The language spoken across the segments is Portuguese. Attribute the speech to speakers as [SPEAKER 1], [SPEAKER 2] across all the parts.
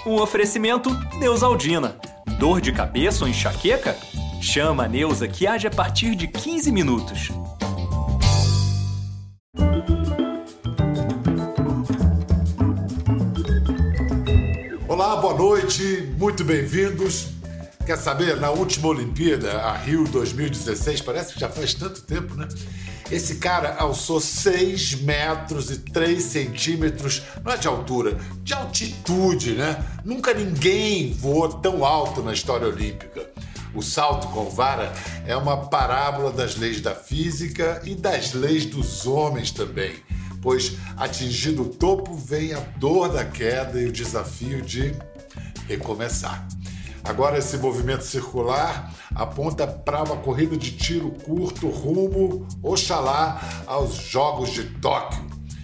[SPEAKER 1] Um oferecimento Neusaldina. Dor de cabeça ou enxaqueca? Chama a Neusa que age a partir de 15 minutos.
[SPEAKER 2] Olá, boa noite, muito bem-vindos. Quer saber, na última Olimpíada, a Rio 2016, parece que já faz tanto tempo, né? Esse cara alçou 6 metros e 3 centímetros, não é de altura, de altitude, né? Nunca ninguém voou tão alto na história olímpica. O salto com vara é uma parábola das leis da física e das leis dos homens também, pois atingido o topo vem a dor da queda e o desafio de recomeçar. Agora esse movimento circular aponta para uma corrida de tiro curto rumo, oxalá, aos Jogos de Tóquio.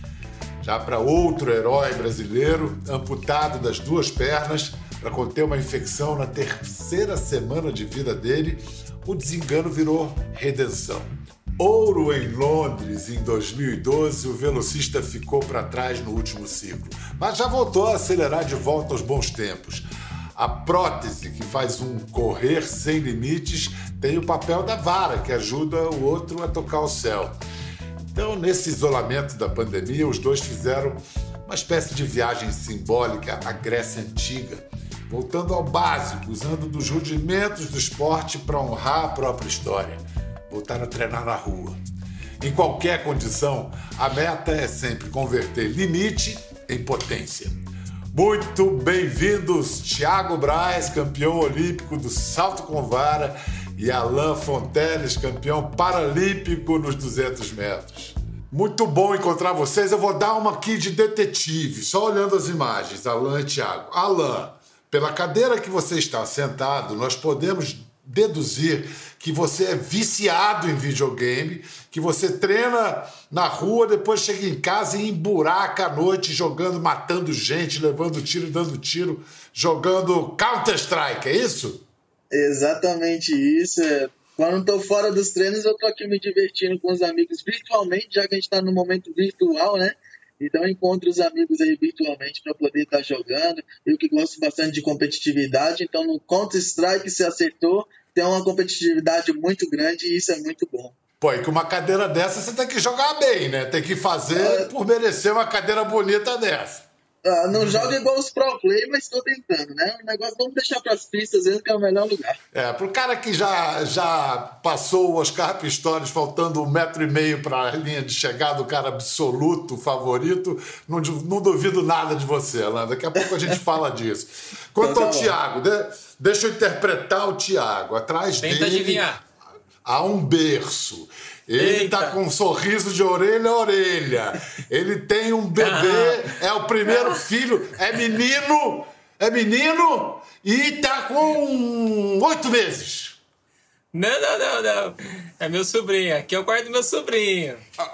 [SPEAKER 2] Já para outro herói brasileiro, amputado das 2 pernas, para conter uma infecção na 3ª semana de vida dele, o desengano virou redenção. Ouro em Londres, em 2012, o velocista ficou para trás no último ciclo, mas já voltou a acelerar de volta aos bons tempos. A prótese, que faz um correr sem limites, tem o papel da vara, que ajuda o outro a tocar o céu. Então, nesse isolamento da pandemia, os dois fizeram uma espécie de viagem simbólica à Grécia Antiga, voltando ao básico, usando dos rudimentos do esporte para honrar a própria história. Voltaram a treinar na rua. Em qualquer condição, a meta é sempre converter limite em potência. Muito bem-vindos, Thiago Braz, campeão olímpico do salto com vara, e Alain Fonteles, campeão paralímpico nos 200 metros. Muito bom encontrar vocês. Eu vou dar uma aqui de detetive, só olhando as imagens, Alain e Thiago. Alain, pela cadeira que você está sentado, nós podemos deduzir que você é viciado em videogame, que você treina na rua, depois chega em casa e emburaca à noite jogando, matando gente, levando tiro e dando tiro, jogando Counter-Strike, é isso?
[SPEAKER 3] Exatamente isso. Quando estou fora dos treinos, eu estou aqui me divertindo com os amigos virtualmente, já que a gente está no momento virtual, né? Então eu encontro os amigos aí virtualmente para poder estar jogando. Eu que gosto bastante de competitividade, então no Counter-Strike você acertou, tem uma competitividade muito grande e isso é muito bom.
[SPEAKER 2] Pô, e com uma cadeira dessa você tem que jogar bem, né? Tem que fazer por merecer uma cadeira bonita dessa.
[SPEAKER 3] Não joga igual os pro play, mas estou tentando, né? O negócio vamos deixar para as pistas mesmo, que é o melhor lugar.
[SPEAKER 2] Pro cara que já passou o Oscar Pistorius faltando 1,5 metro para a linha de chegada, o cara absoluto, favorito, não duvido nada de você, Alain. Daqui a pouco a gente fala disso. Quanto ao Thiago, deixa eu interpretar o Thiago. Atrás
[SPEAKER 4] Tenta
[SPEAKER 2] dele
[SPEAKER 4] adivinhar.
[SPEAKER 2] há um berço. Ele tá com um sorriso de orelha a orelha. Ele tem um bebê, é o primeiro filho, é menino e tá com 8 meses.
[SPEAKER 4] Não. É meu sobrinho. Aqui é o quarto do meu sobrinho.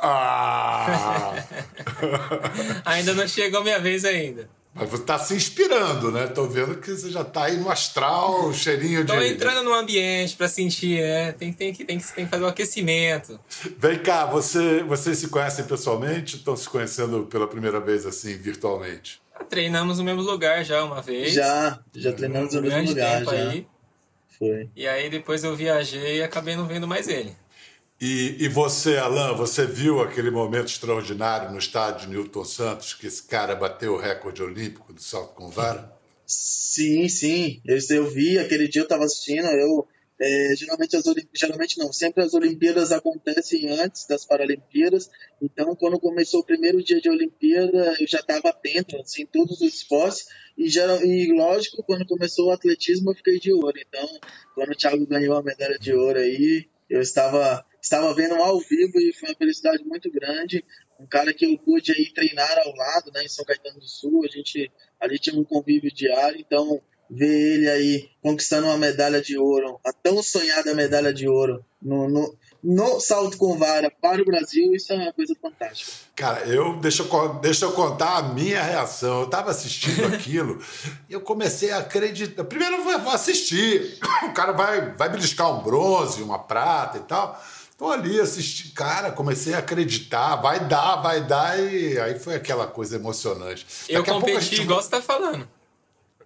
[SPEAKER 4] Ainda não chegou a minha vez ainda.
[SPEAKER 2] Mas você tá se inspirando, né? Tô vendo que você já tá aí no astral, cheirinho de...
[SPEAKER 4] Tô entrando no ambiente pra sentir, né? Tem que fazer o aquecimento.
[SPEAKER 2] Vem cá, vocês se conhecem pessoalmente ou estão se conhecendo pela primeira vez, assim, virtualmente?
[SPEAKER 4] Treinamos no mesmo lugar já uma vez.
[SPEAKER 3] Já treinamos no mesmo lugar,
[SPEAKER 4] tempo
[SPEAKER 3] já.
[SPEAKER 4] Aí.
[SPEAKER 3] Foi.
[SPEAKER 4] E aí depois eu viajei e acabei não vendo mais ele.
[SPEAKER 2] E você, Alain, você viu aquele momento extraordinário no estádio Newton Santos, que esse cara bateu o recorde olímpico do salto com vara?
[SPEAKER 3] Sim. Eu vi, aquele dia eu estava assistindo, geralmente não, sempre as Olimpíadas acontecem antes das Paralimpíadas, então quando começou o primeiro dia de Olimpíada eu já estava atento, assim, em todos os esportes, e lógico, quando começou o atletismo eu fiquei de olho, então quando o Thiago ganhou a medalha de ouro aí, eu estava vendo ao vivo e foi uma felicidade muito grande. Um cara que eu pude aí treinar ao lado, né, em São Caetano do Sul. A gente ali tinha um convívio diário, então ver ele aí conquistando uma medalha de ouro, a tão sonhada medalha de ouro no salto com vara para o Brasil, isso é uma coisa fantástica.
[SPEAKER 2] Cara, deixa eu contar a minha reação. Eu estava assistindo aquilo e eu comecei a acreditar. Primeiro eu vou assistir. O cara vai beliscar um bronze, uma prata e tal. Tô ali assistindo. Cara, comecei a acreditar. Vai dar. E aí foi aquela coisa emocionante.
[SPEAKER 4] Eu competi igual você tá falando.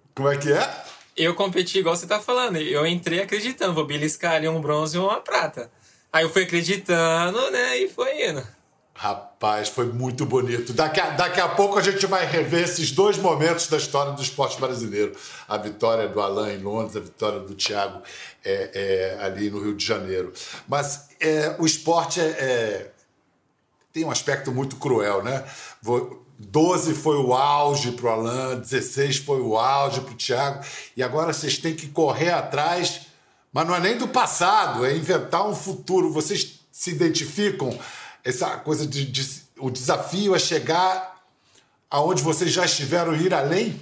[SPEAKER 2] Como é que é?
[SPEAKER 4] Eu competi igual você tá falando. Eu entrei acreditando, vou beliscar ali um bronze e uma prata. Aí eu fui acreditando, né? E foi indo.
[SPEAKER 2] Rapaz, foi muito bonito. Daqui a pouco a gente vai rever esses dois momentos da história do esporte brasileiro. A vitória do Alain em Londres, a vitória do Thiago ali no Rio de Janeiro. Mas o esporte tem um aspecto muito cruel, né? 12 foi o auge para o Alain, 16 foi o auge para o Thiago, e agora vocês têm que correr atrás, mas não é nem do passado, é inventar um futuro. Vocês se identificam essa coisa o desafio é chegar aonde vocês já estiveram e ir além?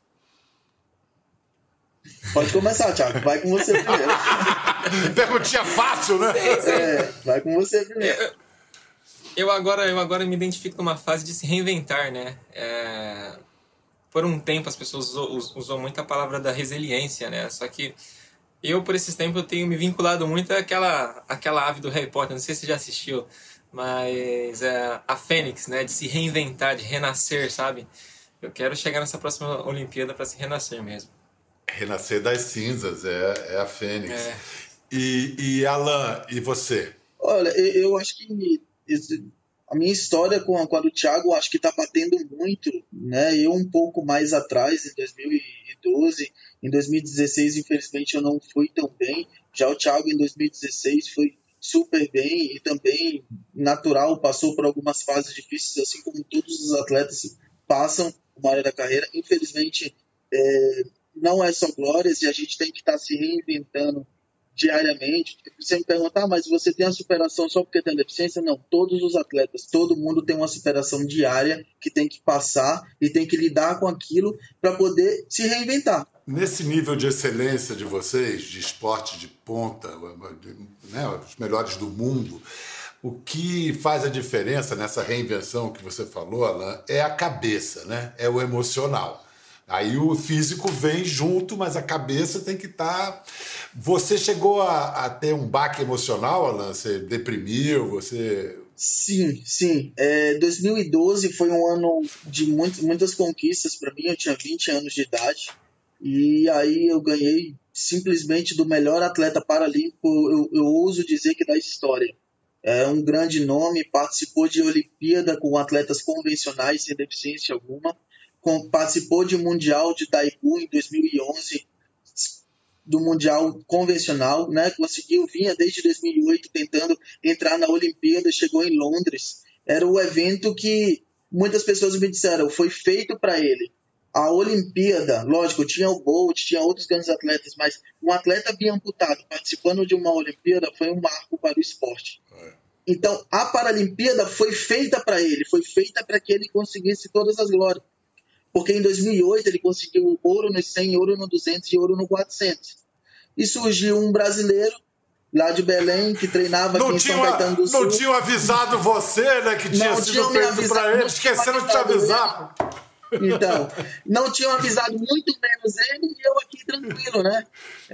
[SPEAKER 3] Pode começar, Thiago. Vai com você primeiro.
[SPEAKER 2] Perguntinha fácil, né?
[SPEAKER 3] Vai com você primeiro.
[SPEAKER 4] Eu agora me identifico numa fase de se reinventar, né? Por um tempo as pessoas usam muito a palavra da resiliência, né? Só que eu, por esses tempos, eu tenho me vinculado muito àquela ave do Harry Potter, não sei se você já assistiu, mas a Fênix, né? De se reinventar, de renascer, sabe? Eu quero chegar nessa próxima Olimpíada para se renascer mesmo.
[SPEAKER 2] Renascer das cinzas, é a Fênix. E Alain, e você?
[SPEAKER 3] Olha, eu acho que a minha história com a do Thiago, acho que está batendo muito, né? Eu um pouco mais atrás, em 2012, em 2016, infelizmente, eu não fui tão bem. Já o Thiago, em 2016, foi super bem e também natural, passou por algumas fases difíceis, assim como todos os atletas passam uma hora da carreira. Infelizmente, não é só glórias e a gente tem que estar se reinventando diariamente. Você me pergunta, mas você tem a superação só porque tem deficiência? Não, todos os atletas, todo mundo tem uma superação diária que tem que passar e tem que lidar com aquilo para poder se reinventar.
[SPEAKER 2] Nesse nível de excelência de vocês, de esporte de ponta, né, os melhores do mundo, o que faz a diferença nessa reinvenção que você falou, Alain, é a cabeça, né? É o emocional. Aí o físico vem junto, mas a cabeça tem que estar... Você chegou a ter um baque emocional, Alain? Você deprimiu? Você...
[SPEAKER 3] Sim. 2012 foi um ano de muitas conquistas para mim. Eu tinha 20 anos de idade. E aí eu ganhei simplesmente do melhor atleta paralímpico, eu ouso dizer que da história. É um grande nome, participou de Olimpíada com atletas convencionais sem deficiência alguma. Participou de Mundial de Daegu em 2011, do Mundial convencional, né? Vinha desde 2008 tentando entrar na Olimpíada, chegou em Londres. Era o evento que muitas pessoas me disseram, foi feito para ele. A Olimpíada, lógico, tinha o Bolt, tinha outros grandes atletas, mas um atleta amputado participando de uma Olimpíada foi um marco para o esporte. Então, a Paralimpíada foi feita para ele, foi feita para que ele conseguisse todas as glórias. Porque em 2008 ele conseguiu ouro no 100, ouro no 200 e ouro no 400. E surgiu um brasileiro lá de Belém que treinava aqui em São Caetano do Sul.
[SPEAKER 2] Não tinham avisado você, né, que tinha sido feito para ele, esqueceram de te avisar.
[SPEAKER 3] Então, não tinham avisado muito menos ele e eu aqui tranquilo, né?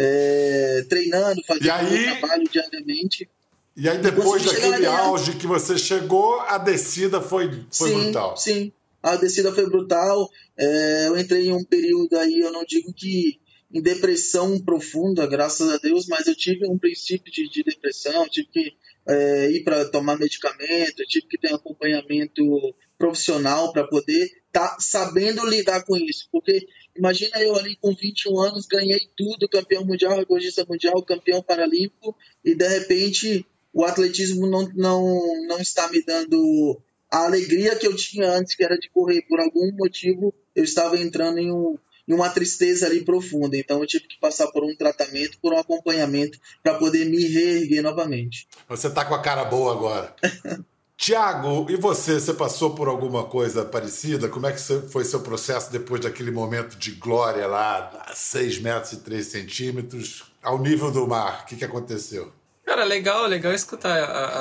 [SPEAKER 3] Treinando, fazendo meu trabalho diariamente.
[SPEAKER 2] E aí depois daquele auge que você chegou, a descida foi brutal.
[SPEAKER 3] Sim. A descida foi brutal, eu entrei em um período aí, eu não digo que em depressão profunda, graças a Deus, mas eu tive um princípio de depressão, tive que ir para tomar medicamento, tive que ter um acompanhamento profissional para poder estar sabendo lidar com isso, porque imagina eu ali com 21 anos, ganhei tudo, campeão mundial, recordista mundial, campeão paralímpico, e de repente o atletismo não está me dando... A alegria que eu tinha antes, que era de correr, por algum motivo, eu estava entrando em uma tristeza ali profunda. Então, eu tive que passar por um tratamento, por um acompanhamento, para poder me reerguer novamente.
[SPEAKER 2] Você está com a cara boa agora. Thiago, e você? Você passou por alguma coisa parecida? Como é que foi seu processo depois daquele momento de glória lá, a 6 metros e 3 centímetros, ao nível do mar? O que aconteceu?
[SPEAKER 4] Cara, legal escutar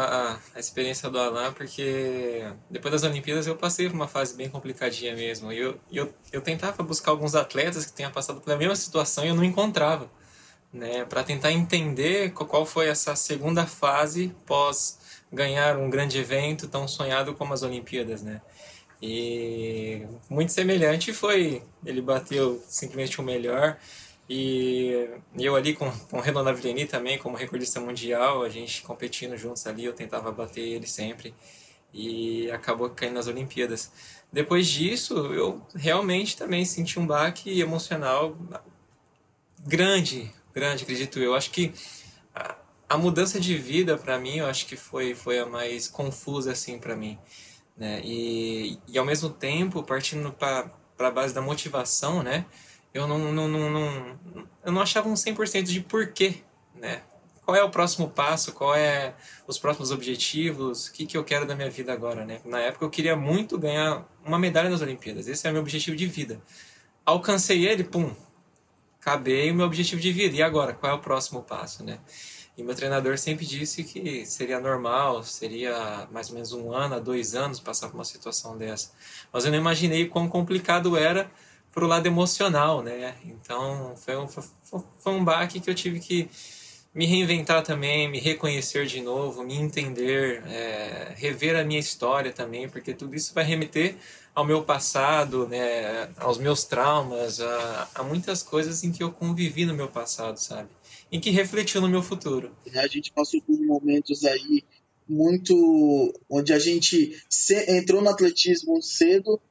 [SPEAKER 4] a experiência do Alain, porque depois das Olimpíadas eu passei por uma fase bem complicadinha mesmo. E eu tentava buscar alguns atletas que tenham passado pela mesma situação e eu não encontrava, né? Para tentar entender qual foi essa segunda fase pós ganhar um grande evento tão sonhado como as Olimpíadas, né? E muito semelhante foi, ele bateu simplesmente o melhor. E eu ali com o Renan Navilleni também, como recordista mundial, a gente competindo juntos ali, eu tentava bater ele sempre. E acabou caindo nas Olimpíadas. Depois disso, eu realmente também senti um baque emocional grande, grande, acredito eu. Acho que a mudança de vida para mim, eu acho que foi a mais confusa assim para mim, né? E ao mesmo tempo, partindo para a base da motivação, né? Eu eu não achava um 100% de porquê, né? Qual é o próximo passo? Qual é os próximos objetivos? O que eu quero da minha vida agora, né? Na época eu queria muito ganhar uma medalha nas Olimpíadas. Esse é o meu objetivo de vida. Alcancei ele, pum, acabei o meu objetivo de vida. E agora? Qual é o próximo passo, né? E meu treinador sempre disse que seria normal, seria mais ou menos 1 ano a 2 anos passar por uma situação dessa. Mas eu não imaginei quão complicado era pro lado emocional, né? Então foi um baque que eu tive que me reinventar também, me reconhecer de novo, me entender, rever a minha história também, porque tudo isso vai remeter ao meu passado, né, aos meus traumas, a muitas coisas em que eu convivi no meu passado, sabe? Em que refletiu no meu futuro.
[SPEAKER 3] A gente passou por momentos aí muito onde a gente entrou no atletismo cedo,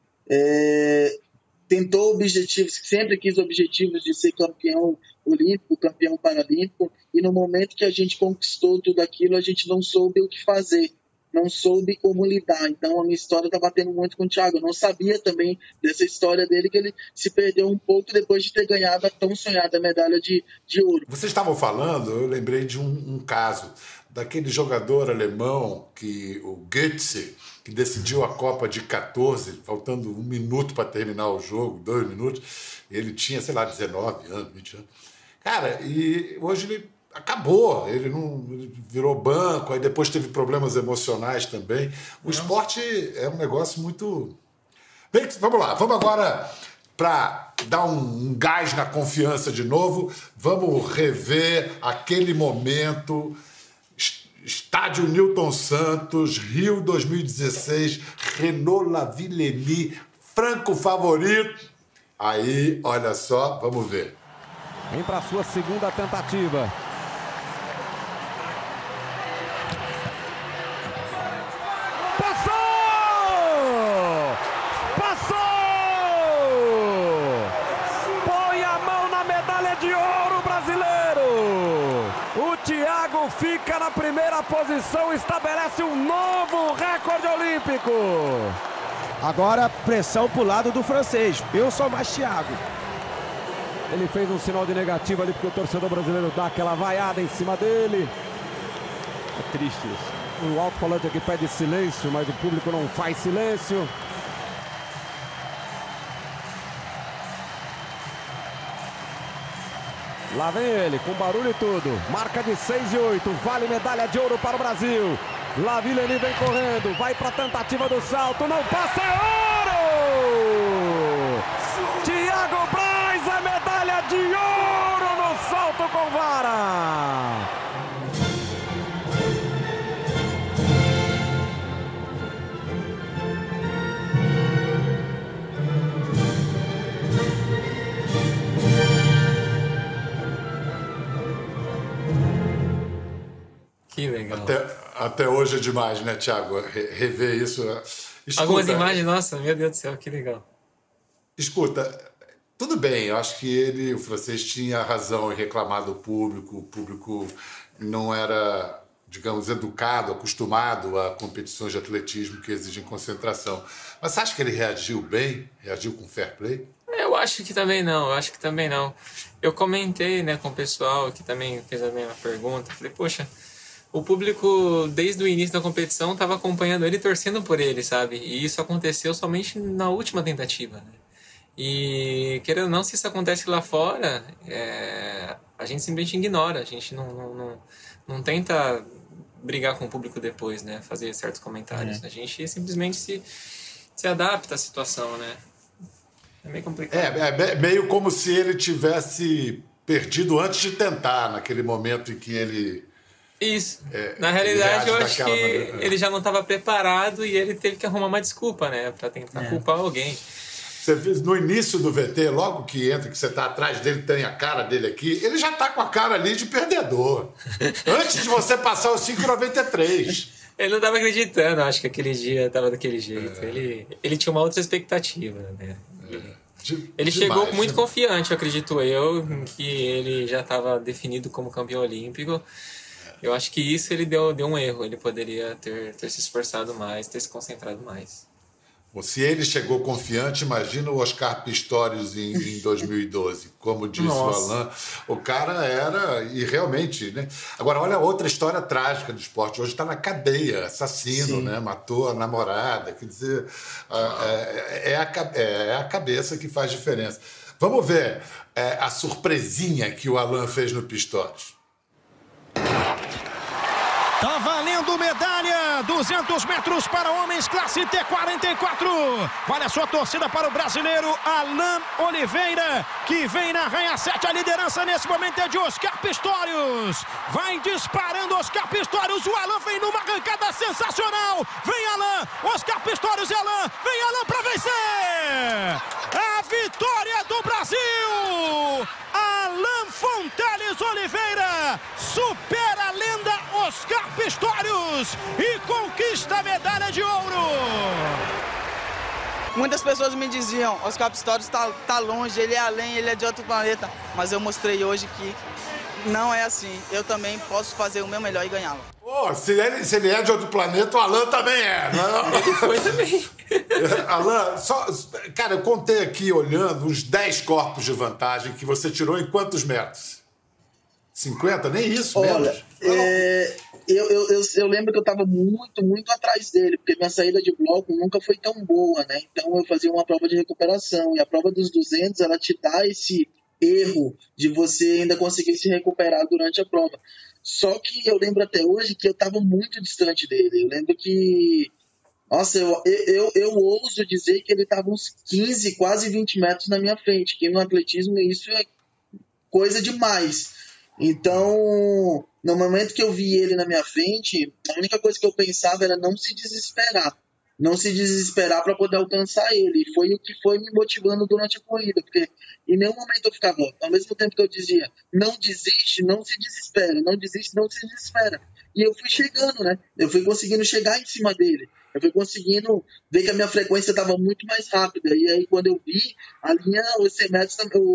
[SPEAKER 3] tentou objetivos, sempre quis objetivos de ser campeão olímpico, campeão paralímpico, e no momento que a gente conquistou tudo aquilo, a gente não soube o que fazer, não soube como lidar. Então a minha história está batendo muito com o Thiago. Eu não sabia também dessa história dele, que ele se perdeu um pouco depois de ter ganhado a tão sonhada medalha de ouro.
[SPEAKER 2] Vocês estavam falando, eu lembrei de um caso daquele jogador alemão, o Götze, que decidiu a Copa de 14, faltando 1 minuto para terminar o jogo, 2 minutos. Ele tinha, sei lá, 19 anos, 20 anos. Cara, e hoje ele acabou, ele virou banco, aí depois teve problemas emocionais também. O esporte é um negócio muito... Bem, vamos lá, vamos agora para dar um gás na confiança de novo, vamos rever aquele momento... Estádio Newton Santos, Rio 2016, Renaud Lavillenie, franco favorito. Aí, olha só, vamos ver.
[SPEAKER 5] Vem para a sua segunda tentativa. Passou! Passou! Põe a mão na medalha de ouro brasileiro. O Thiago fica na primeira posição, estabelece um novo recorde olímpico.
[SPEAKER 6] Agora pressão pro lado do francês. Eu sou mais Thiago.
[SPEAKER 5] Ele fez um sinal de negativo ali porque o torcedor brasileiro dá aquela vaiada em cima dele. É triste isso. O alto-falante aqui pede silêncio, mas o público não faz silêncio. Lá vem ele, com barulho e tudo. Marca de 6,8. Vale medalha de ouro para o Brasil. Lavillenie vem correndo. Vai para a tentativa do salto. Não passa, é ouro! Thiago Braz, a medalha de ouro no salto com vara.
[SPEAKER 4] Que legal.
[SPEAKER 2] Até hoje é demais, né, Thiago? Rever isso. Escuta,
[SPEAKER 4] algumas imagens, nossa, meu Deus do céu, que legal.
[SPEAKER 2] Escuta, tudo bem, eu acho que o francês tinha razão em reclamar do público, o público não era, digamos, educado, acostumado a competições de atletismo que exigem concentração. Mas você acha que ele reagiu bem? Reagiu com fair play?
[SPEAKER 4] Eu acho que também não, Eu comentei, né, com o pessoal que também fez a mesma pergunta, falei, poxa, o público, desde o início da competição, estava acompanhando ele e torcendo por ele, sabe? E isso aconteceu somente na última tentativa, né? E, querendo ou não, se isso acontece lá fora, a gente simplesmente ignora, a gente não tenta brigar com o público depois, né? Fazer certos comentários. A gente simplesmente se adapta à situação, né? É meio complicado.
[SPEAKER 2] É meio como se ele tivesse perdido antes de tentar, naquele momento em que ele
[SPEAKER 4] Isso. Na realidade, eu acho que
[SPEAKER 2] maneira.
[SPEAKER 4] ele já não estava preparado e ele teve que arrumar uma desculpa, né? Para tentar culpar alguém.
[SPEAKER 2] Você viu no início do VT, logo que entra, que você está atrás dele, tem a cara dele aqui, ele já está com a cara ali de perdedor. Antes de você passar os 5,93.
[SPEAKER 4] Ele não estava acreditando, acho que aquele dia estava daquele jeito. Ele tinha uma outra expectativa, né? Ele chegou muito confiante, acredito eu, em que ele já estava definido como campeão olímpico. Eu acho que isso ele deu um erro. Ele poderia ter se esforçado mais, ter se concentrado mais.
[SPEAKER 2] Se ele chegou confiante, imagina o Oscar Pistorius em 2012. Como disse o Alain, o cara era... E realmente, né? Agora, olha outra história trágica do esporte. Hoje está na cadeia, assassino, né? Matou a namorada. Quer dizer, é a cabeça que faz diferença. Vamos ver a surpresinha que o Alain fez no Pistorius.
[SPEAKER 6] Tá valendo medalha, 200 metros para homens, classe T44. Vale a sua torcida para o brasileiro Alain Oliveira, que vem na raia 7. A liderança nesse momento é de Oscar Pistorius. Vai disparando Oscar Pistorius. O Alain vem numa arrancada sensacional. Vem Alain, Oscar Pistorius e Alain. Vem Alain para vencer. A vitória do Brasil. Alain Fonteles Oliveira supera a lenda Oscar Pistorius e conquista a medalha de ouro.
[SPEAKER 7] Muitas pessoas me diziam, Oscar Pistorius tá longe, ele é além, ele é de outro planeta. Mas eu mostrei hoje que não é assim. Eu também posso fazer o meu melhor e ganhá-lo.
[SPEAKER 2] Se ele é de outro planeta, o Alain também é.
[SPEAKER 4] Ele foi também.
[SPEAKER 2] Alain, cara, eu contei aqui, olhando, uns 10 corpos de vantagem que você tirou em quantos metros? 50? Nem isso,
[SPEAKER 3] menos. Eu lembro que eu estava muito atrás dele, porque minha saída de bloco nunca foi tão boa, né? Então eu fazia uma prova de recuperação, e a prova dos 200, ela te dá esse erro de você ainda conseguir se recuperar durante a prova. Só que eu lembro até hoje que eu estava muito distante dele. Eu lembro que... Nossa, eu ouso dizer que ele estava uns 15, quase 20 metros na minha frente, que no atletismo isso é coisa demais. Então, no momento que eu vi ele na minha frente, a única coisa que eu pensava era não se desesperar. Não se desesperar para poder alcançar ele. E foi o que foi me motivando durante a corrida, porque em nenhum momento eu ficava, ao mesmo tempo que eu dizia, não desiste, não se desespera, não desiste, não se desespera. E eu fui chegando, né? Eu fui conseguindo chegar em cima dele. Eu fui conseguindo ver que a minha frequência estava muito mais rápida. E aí, quando eu vi, a linha, os 100 metros,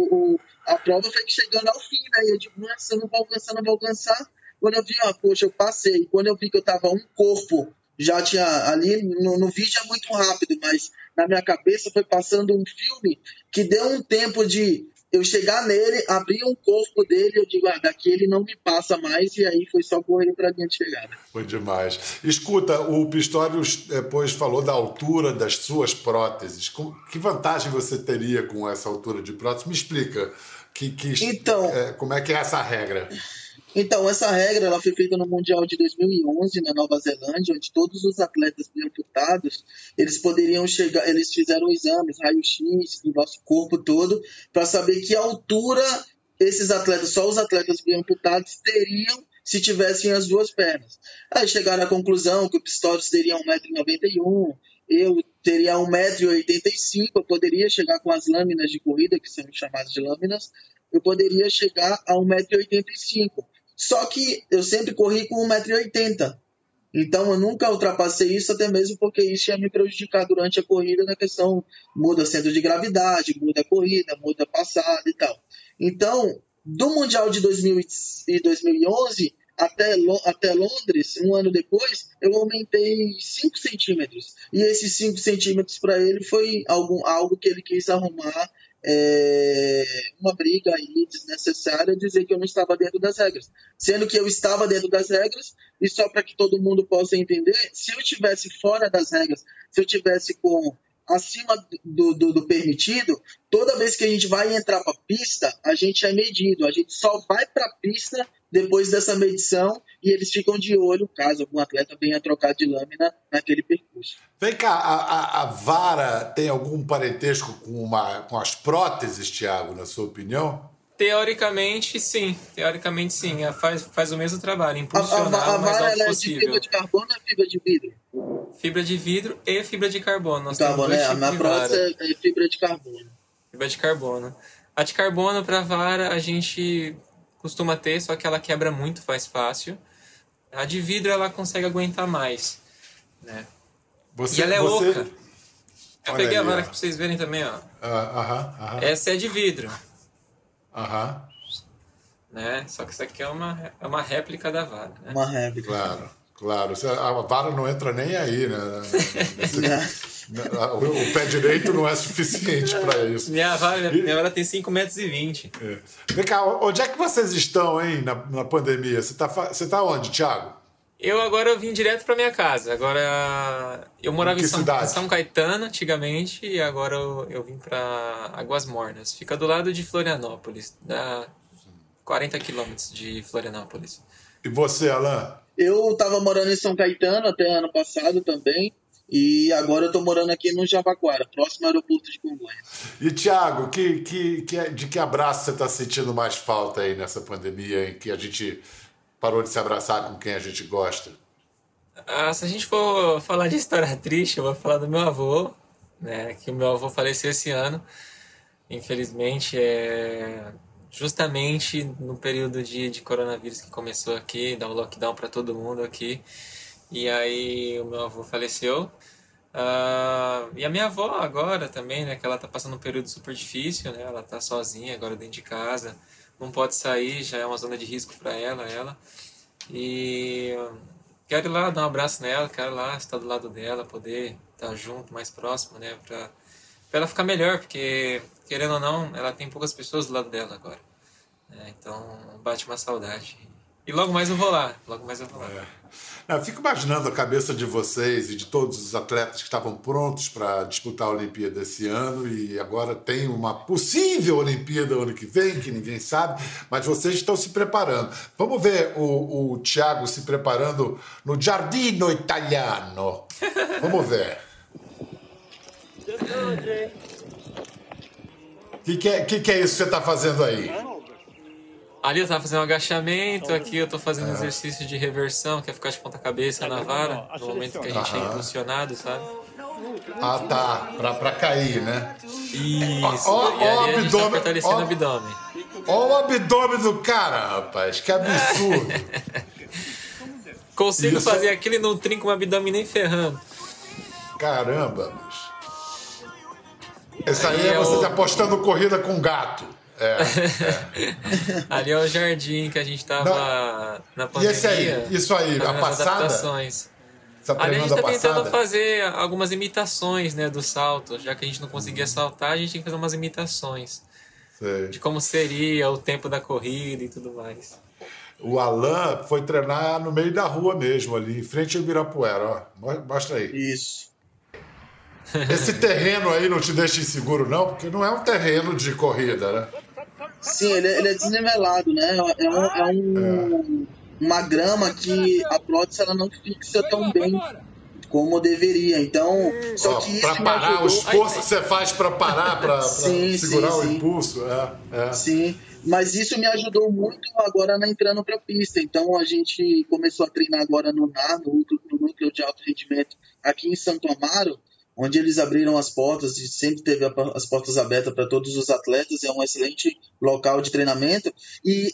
[SPEAKER 3] a prova foi chegando ao fim, né? E eu digo, nossa, eu não vou alcançar. Quando eu vi, poxa, eu passei. Quando eu vi que eu estava um corpo, já tinha ali, no vídeo é muito rápido, mas na minha cabeça foi passando um filme que deu um tempo de eu chegar nele, abrir um corpo dele, eu digo, daqui ele não me passa mais, e aí foi só correr para a linha de chegada.
[SPEAKER 2] Foi demais. Escuta, o Pistorius depois falou da altura das suas próteses. Que vantagem você teria com essa altura de prótese? Me explica então, como é que é essa regra?
[SPEAKER 3] Então, essa regra ela foi feita no Mundial de 2011, na Nova Zelândia, onde todos os atletas amputados, eles poderiam chegar, eles fizeram exames, raio-x do nosso corpo todo, para saber que altura esses atletas, só os atletas amputados, teriam se tivessem as duas pernas. Aí chegaram à conclusão que o Pistorius teria 1,91 m, eu teria 1,85 m, eu poderia chegar com as lâminas de corrida, que são chamadas de lâminas, eu poderia chegar a 1,85 m. Só que eu sempre corri com 1,80 m. Então eu nunca ultrapassei isso, até mesmo porque isso ia me prejudicar durante a corrida na questão, muda centro de gravidade, muda a corrida, muda a passada e tal. Então, do Mundial de 2011 até Londres, um ano depois, eu aumentei 5 centímetros. E esses 5 centímetros para ele foi algo que ele quis arrumar, uma briga aí desnecessária, dizer que eu não estava dentro das regras, sendo que eu estava dentro das regras. E só para que todo mundo possa entender, se eu estivesse fora das regras, se eu estivesse acima do permitido, toda vez que a gente vai entrar para a pista, a gente é medido, a gente só vai para a pista depois dessa medição, e eles ficam de olho caso algum atleta venha trocar de lâmina naquele percurso.
[SPEAKER 2] Vem cá, a vara tem algum parentesco com as próteses, Thiago, na sua opinião?
[SPEAKER 4] Teoricamente, sim. Faz o mesmo trabalho, impulsionar
[SPEAKER 3] A
[SPEAKER 4] o mais
[SPEAKER 3] vara
[SPEAKER 4] alto
[SPEAKER 3] ela é de
[SPEAKER 4] possível.
[SPEAKER 3] fibra de carbono ou fibra de vidro?
[SPEAKER 4] Fibra de vidro e fibra de carbono. Nós
[SPEAKER 3] Carbono,
[SPEAKER 4] temos dois
[SPEAKER 3] a
[SPEAKER 4] tipos de
[SPEAKER 3] prótese
[SPEAKER 4] vara.
[SPEAKER 3] é fibra de carbono.
[SPEAKER 4] Fibra de carbono. A de carbono para vara a gente costuma ter, só que ela quebra muito, faz fácil. A de vidro ela consegue aguentar mais, né? E ela é oca. Eu peguei a vara aqui pra vocês verem também, ó. Essa é de vidro. Né? Só que isso aqui é uma réplica da vara, né?
[SPEAKER 3] Uma réplica.
[SPEAKER 2] Claro. A vara não entra nem aí, né? O pé direito não é suficiente para isso.
[SPEAKER 4] Minha vara tem 5,20 metros.
[SPEAKER 2] Vem cá, onde é que vocês estão, hein, na pandemia? Você tá onde, Thiago?
[SPEAKER 4] Eu vim direto para minha casa. Agora eu morava em São Caetano antigamente e agora eu vim para Águas Mornas. Fica do lado de Florianópolis, dá 40 quilômetros de Florianópolis.
[SPEAKER 2] E você, Alan?
[SPEAKER 3] Eu estava morando em São Caetano até ano passado também. E agora eu estou morando aqui no Jabaquara, próximo ao aeroporto de Congonhas.
[SPEAKER 2] E, Thiago, de que abraço você está sentindo mais falta aí nessa pandemia em que a gente parou de se abraçar com quem a gente gosta?
[SPEAKER 4] Se a gente for falar de história triste, eu vou falar do meu avô, né? Que o meu avô faleceu esse ano. Infelizmente, justamente no período de coronavírus que começou aqui, dá um lockdown para todo mundo aqui. E aí o meu avô faleceu. E a minha avó agora também, né? Que ela tá passando um período super difícil, né? Ela tá sozinha agora dentro de casa. Não pode sair, já é uma zona de risco para ela. E quero ir lá dar um abraço nela, quero ir lá estar do lado dela, poder estar junto, mais próximo, né? Pra ela ficar melhor, porque, querendo ou não, ela tem poucas pessoas do lado dela agora. Então, bate uma saudade. E logo mais eu vou lá.
[SPEAKER 2] Eu fico imaginando a cabeça de vocês e de todos os atletas que estavam prontos para disputar a Olimpíada esse ano e agora tem uma possível Olimpíada ano que vem, que ninguém sabe, mas vocês estão se preparando. Vamos ver o Thiago se preparando no Giardino Italiano. Vamos ver. O que é isso que você está fazendo aí?
[SPEAKER 4] Ali eu tava fazendo um agachamento, aqui eu tô fazendo exercício de reversão, que é ficar de ponta cabeça na vara, no momento que a gente é impulsionado, sabe?
[SPEAKER 2] Tá, pra cair, né?
[SPEAKER 4] Isso, e ali a gente tá fortalecendo o abdômen.
[SPEAKER 2] Olha o abdômen do cara, rapaz, que absurdo.
[SPEAKER 4] Consigo fazer aquilo e não trinco o abdômen nem ferrando.
[SPEAKER 2] Caramba, bicho. Esse aí é você apostando corrida com gato.
[SPEAKER 4] Ali é o jardim que a gente tava na pandemia.
[SPEAKER 2] E esse aí, isso aí, a passada?
[SPEAKER 4] Adaptações. Ali a gente tá tentando fazer algumas imitações, né, do salto. Já que a gente não conseguia saltar, a gente tem que fazer umas imitações.
[SPEAKER 2] Sei.
[SPEAKER 4] De como seria o tempo da corrida e tudo mais.
[SPEAKER 2] O Alan foi treinar no meio da rua mesmo, ali, em frente ao Ibirapuera. Ó. Mostra aí.
[SPEAKER 3] Isso.
[SPEAKER 2] Esse terreno aí não te deixa inseguro, não? Porque não é um terreno de corrida, né?
[SPEAKER 3] Sim, ele é desnivelado, né? Uma grama que a prótese ela não fixa tão bem como deveria. Então, só que isso
[SPEAKER 2] para parar, o esforço que você faz para parar, para segurar o impulso.
[SPEAKER 3] Sim, mas isso me ajudou muito agora entrando para a pista. Então, a gente começou a treinar agora no núcleo de alto rendimento aqui em Santo Amaro, onde eles abriram as portas e sempre teve as portas abertas para todos os atletas. É um excelente local de treinamento. E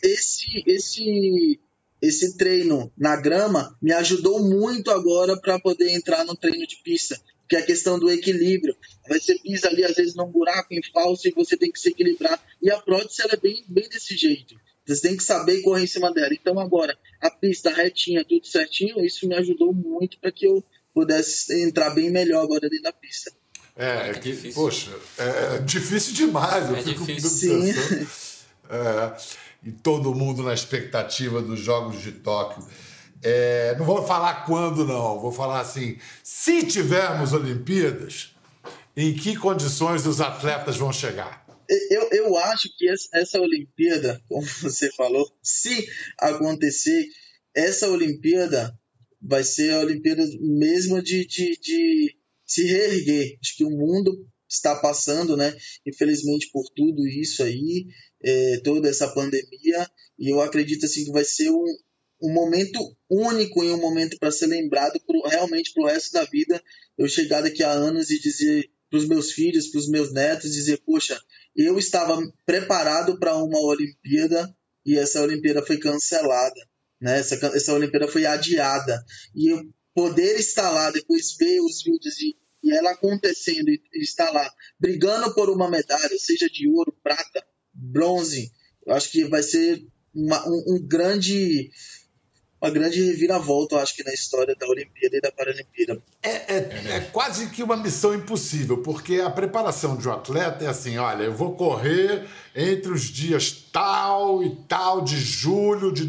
[SPEAKER 3] esse treino na grama me ajudou muito agora para poder entrar no treino de pista, que é a questão do equilíbrio. Você pisa ali, às vezes, num buraco em falso e você tem que se equilibrar. E a prótese ela é bem desse jeito. Você tem que saber correr em cima dela. Então, agora, a pista retinha, tudo certinho, isso me ajudou muito para que eu pudesse entrar bem melhor agora dentro da pista.
[SPEAKER 4] Difícil.
[SPEAKER 2] Poxa, é difícil demais. Eu fico
[SPEAKER 3] difícil.
[SPEAKER 2] Pensando. E todo mundo na expectativa dos Jogos de Tóquio. Não vou falar quando, não. Vou falar assim, se tivermos Olimpíadas, em que condições os atletas vão chegar?
[SPEAKER 3] Eu acho que essa Olimpíada, como você falou, se acontecer, essa Olimpíada vai ser a Olimpíada mesmo de se reerguer. Acho que o mundo está passando, né? Infelizmente por tudo isso aí, toda essa pandemia, e eu acredito assim que vai ser um momento único e um momento para ser lembrado realmente para o resto da vida. Eu chegar daqui a anos e dizer para os meus filhos, para os meus netos, dizer, poxa, eu estava preparado para uma Olimpíada e essa Olimpíada foi cancelada, né? Essa Olimpíada foi adiada. E eu poder estar lá, depois ver os vídeos e ela acontecendo e estar lá, brigando por uma medalha, seja de ouro, prata, bronze, eu acho que vai ser uma grande reviravolta, eu acho que na história da Olimpíada e da Paralimpíada.
[SPEAKER 2] É quase que uma missão impossível, porque a preparação de um atleta é assim, olha, eu vou correr entre os dias tal e tal de julho de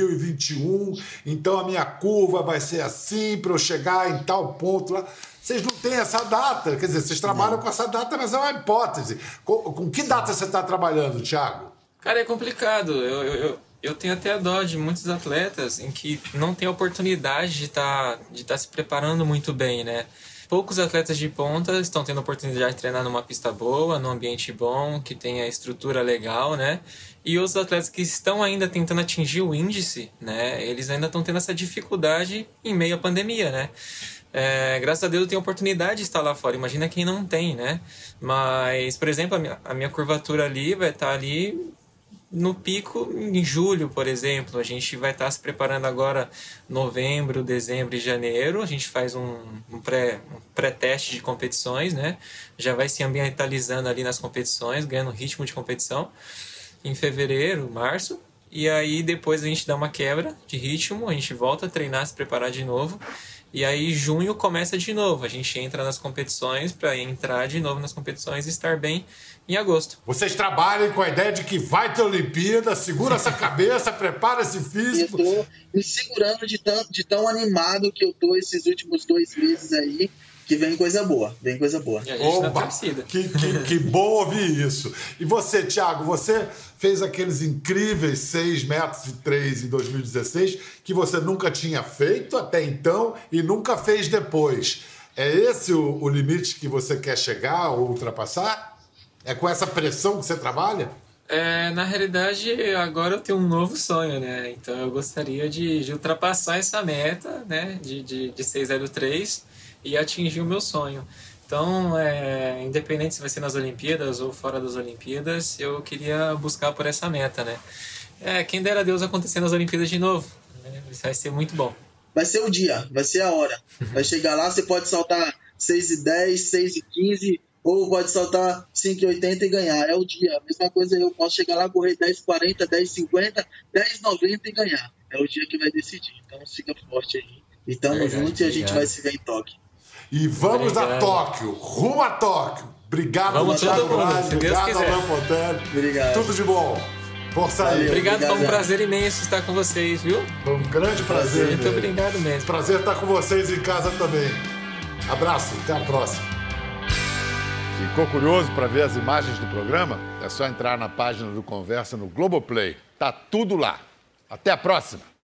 [SPEAKER 2] 2021, então a minha curva vai ser assim para eu chegar em tal ponto lá. Vocês não têm essa data, quer dizer, vocês trabalham com essa data, mas é uma hipótese. Com que data você está trabalhando, Thiago?
[SPEAKER 4] Cara, é complicado. Eu tenho até dó de muitos atletas em que não tem a oportunidade de tá se preparando muito bem, né? Poucos atletas de ponta estão tendo a oportunidade de treinar numa pista boa, num ambiente bom, que tenha estrutura legal, né? E os atletas que estão ainda tentando atingir o índice, né? Eles ainda estão tendo essa dificuldade em meio à pandemia, né? Graças a Deus eu tenho a oportunidade de estar lá fora. Imagina quem não tem, né? Mas, por exemplo, a minha curvatura ali vai estar ali no pico em julho, por exemplo. A gente vai estar se preparando agora novembro, dezembro e janeiro. A gente faz um pré-teste de competições, né? Já vai se ambientalizando ali nas competições, ganhando ritmo de competição em fevereiro, março. E aí depois a gente dá uma quebra de ritmo, a gente volta a treinar, se preparar de novo. E aí junho começa de novo. A gente entra nas competições para entrar de novo nas competições e estar bem em agosto.
[SPEAKER 2] Vocês trabalhem com a ideia de que vai ter Olimpíada, segura essa cabeça, prepara esse físico.
[SPEAKER 3] Eu tô me segurando de tão animado que eu tô esses últimos 2 meses aí, que vem coisa boa, vem coisa boa.
[SPEAKER 4] E a gente na torcida.
[SPEAKER 2] Que bom ouvir isso. E você, Thiago, você fez aqueles incríveis 6,3 metros em 2016 que você nunca tinha feito até então e nunca fez depois. É esse o limite que você quer chegar ou ultrapassar? É com essa pressão que você trabalha?
[SPEAKER 4] Na realidade, agora eu tenho um novo sonho, né? Então eu gostaria de ultrapassar essa meta, né? De 6,03 e atingir o meu sonho. Então, independente se vai ser nas Olimpíadas ou fora das Olimpíadas, eu queria buscar por essa meta, né? Quem dera Deus acontecer nas Olimpíadas de novo, né? Vai ser muito bom.
[SPEAKER 3] Vai ser o dia, vai ser a hora. Vai chegar lá, você pode saltar 6,10, 6,15, ou pode saltar 5,80 e ganhar. É o dia. A mesma coisa, eu posso chegar lá, correr 10,40, 10,50, 10,90 e ganhar. É o dia que vai decidir. Então, siga forte aí. E tamo junto e a gente vai se ver em Tóquio.
[SPEAKER 2] E vamos a Tóquio, rumo a Tóquio. Obrigado, Thiago Braz, obrigado, Alain Fontana.
[SPEAKER 3] Obrigado.
[SPEAKER 2] Tudo de bom. Força aí.
[SPEAKER 4] Obrigado, foi um prazer imenso estar com vocês, viu?
[SPEAKER 2] Foi um grande prazer.
[SPEAKER 4] Muito obrigado mesmo.
[SPEAKER 2] Prazer estar com vocês em casa também. Abraço, até a próxima. Ficou curioso para ver as imagens do programa? É só entrar na página do Conversa no Globoplay. Tá tudo lá. Até a próxima.